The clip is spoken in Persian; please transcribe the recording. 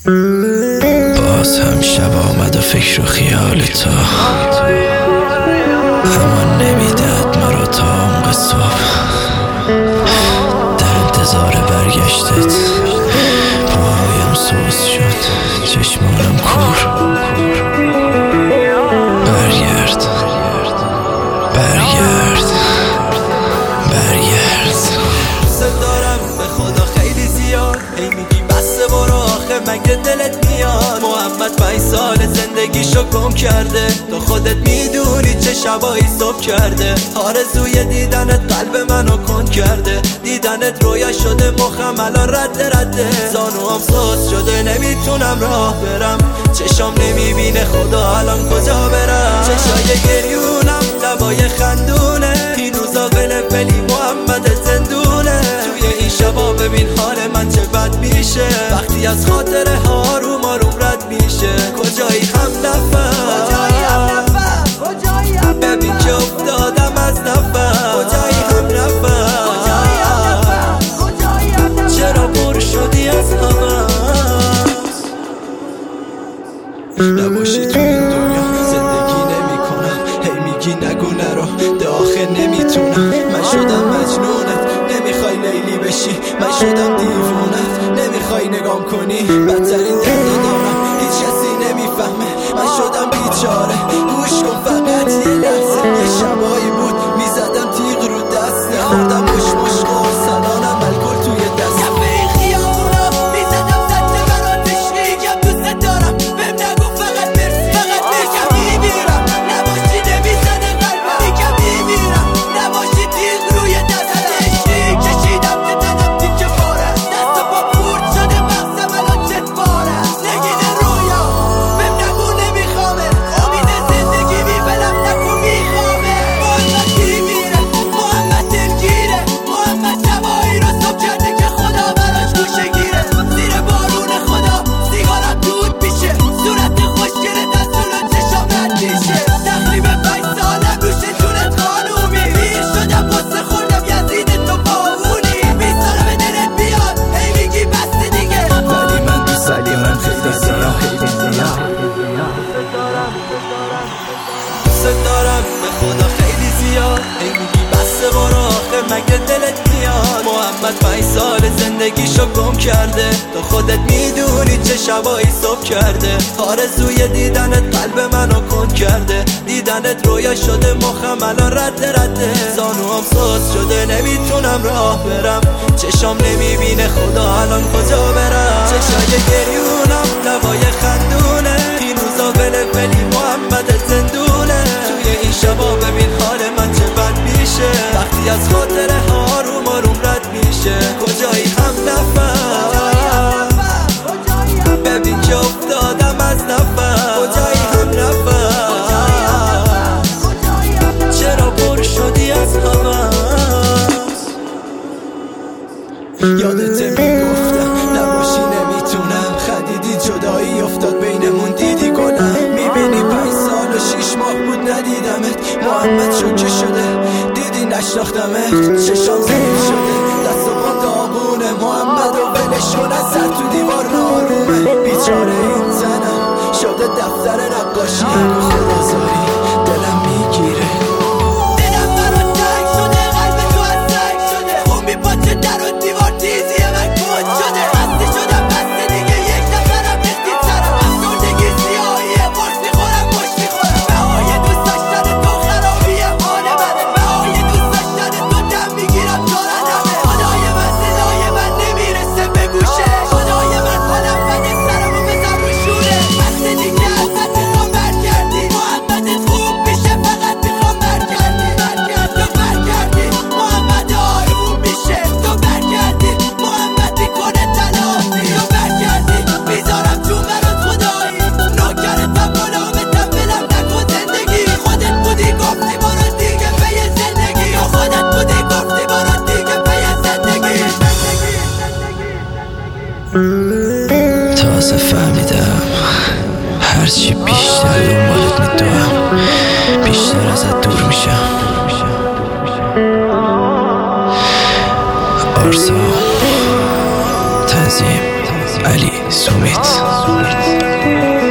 باز هم شب آمد و فکر و خیال تو همان نمیدهد مرا تا عمق صبح. در انتظار برگشتت پاهایم سوز شد، چشمانم کور. برگرد برگرد برگرد. دوست دارم به خدا خیلی زیاد، هی میگی بسته برو آخه مگه دلت میاد. محمد 5 سال زندگیشو گم کرده، تو خودت میدونی چه شبایی صبح کرده. آرزوی دیدنت قلب منو کند کرده، دیدنت رویا شده مخم الان رده. زانوام سوز شده نمیتونم راه برم، چشام نمیبینه خدا الان کجا برم. چشای گریونم لبای خندونه، این روزا ولی محمد زندونه. توی این شبا ببین حال من چه بد میشه، وقتی از خاطره آروم آروم رد میشه. کجایی همدفعه ببین که افتادم از نفر. کجایی همدفعه چرا پر شدی از هوا. نباشی تو این دنیا زندگی نمی کنم، هی میگی نگو نرو داخل نمیتونم. من شدم مجنونت نمیخوای لیلی بشی، من شدم دیوونت نمیخوای نگام کنی. بدترین درد دارم هیچ کسی نمیفهمه، من شدم بیچاره. گوش کن فقط یه لحظه، یه شبایی بود میزدم تیغ رو دسته، خوردم مش قرصنانم الکل توی دست. دوست دارم به خدا خیلی زیاد، هی میگی بسته برو آخه مگه دلت میاد. محمد 5 سال زندگیشو گم کرده، تو خودت میدونی چه شبایی صبح کرده. آرزوی دیدنت قلب منو کند کرده، دیدنت رویا شده مخم الان رده. زانوام سوز شده نمیتونم راه برم، چشام نمیبینه خدا الان کجا برم. چشای گریونم لبای خندونه، این روزا ولی محمد زندونه. توی این شبا ببین حال من چه بد میشه، وقتی از خاطره آروم آروم رد میشه. کجایی همدفعه ببین که افتادم از نفر. کجایی همدفعه چرا پر شدی از هوا. یادت میگفتم نباشی نمیتونم، خدیدی جدایی افتاد بینمون دیدی گلم. میبینی 5 سال و 6 ماه بود ندیدمت، محمد شوکه شده دیدی نشناختمت. چشام ضعیف شده دست و پام داغونه، محمد و ولش کن از سر تو دیوار نارومه. بیچاره این زنم شده دفتر نقاشی، خدازاری دلم میگیره. دلم برات تنگ شده، قلب تو از سنگ شده، خون میپاچه در و دیوار تیزی من کن شده. خسته شدم بسته دیگه یک نفرم نستی سرم، افسردگی سیاهیه قرص میخورم مش میخورم. بهای دوست داشتن تو خرابیه حال منه، بهای دوست داشتن تو دم میگیرم دارنمه. خدای من صدای من نمیرسه به گوشه، خدای من حالم بده سرمو بزن رو شوره. بسته دیگه ازت میخوام برگردی، محمدت خوب میشه فقط میخوام برگردی. تو برگردی محمد آروم میشه، تو برگردی محمد میکنه تلافی. تو برگردی میذارم تو برات خدایی، نوکرتم غلامتم ولم نکن زندگی. خودت بودی گفتی برو دیگه پی زندگی، خودت بودی گفتی برو دیگه پی زندگی. تازه فهمیدم هرچی بیشتر دنبالت میدوام بیشتر ازت دور میشم. آرزو تنظیم علی سومیت.